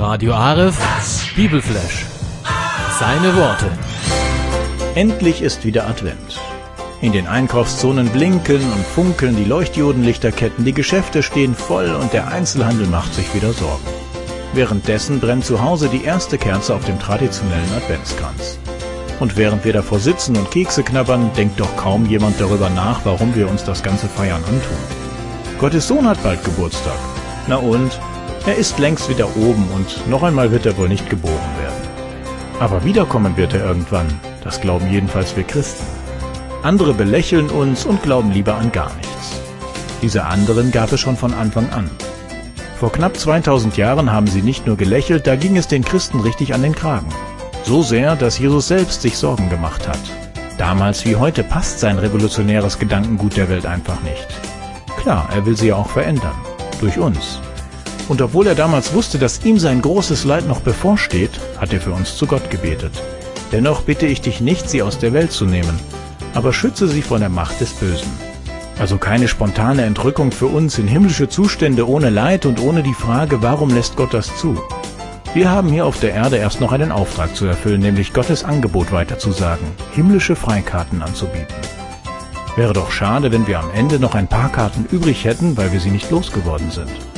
Radio Aref, Bibelflash. Seine Worte. Endlich ist wieder Advent. In den Einkaufszonen blinken und funkeln die Leuchtdiodenlichterketten, die Geschäfte stehen voll und der Einzelhandel macht sich wieder Sorgen. Währenddessen brennt zu Hause die erste Kerze auf dem traditionellen Adventskranz. Und während wir davor sitzen und Kekse knabbern, denkt doch kaum jemand darüber nach, warum wir uns das ganze Feiern antun. Gottes Sohn hat bald Geburtstag. Na und? Er ist längst wieder oben und noch einmal wird er wohl nicht geboren werden. Aber wiederkommen wird er irgendwann, das glauben jedenfalls wir Christen. Andere belächeln uns und glauben lieber an gar nichts. Diese anderen gab es schon von Anfang an. Vor knapp 2000 Jahren haben sie nicht nur gelächelt, da ging es den Christen richtig an den Kragen. So sehr, dass Jesus selbst sich Sorgen gemacht hat. Damals wie heute passt sein revolutionäres Gedankengut der Welt einfach nicht. Klar, er will sie ja auch verändern. Durch uns. Und obwohl er damals wusste, dass ihm sein großes Leid noch bevorsteht, hat er für uns zu Gott gebetet. Dennoch bitte ich dich nicht, sie aus der Welt zu nehmen, aber schütze sie vor der Macht des Bösen. Also keine spontane Entrückung für uns in himmlische Zustände ohne Leid und ohne die Frage, warum lässt Gott das zu? Wir haben hier auf der Erde erst noch einen Auftrag zu erfüllen, nämlich Gottes Angebot weiterzusagen, himmlische Freikarten anzubieten. Wäre doch schade, wenn wir am Ende noch ein paar Karten übrig hätten, weil wir sie nicht losgeworden sind.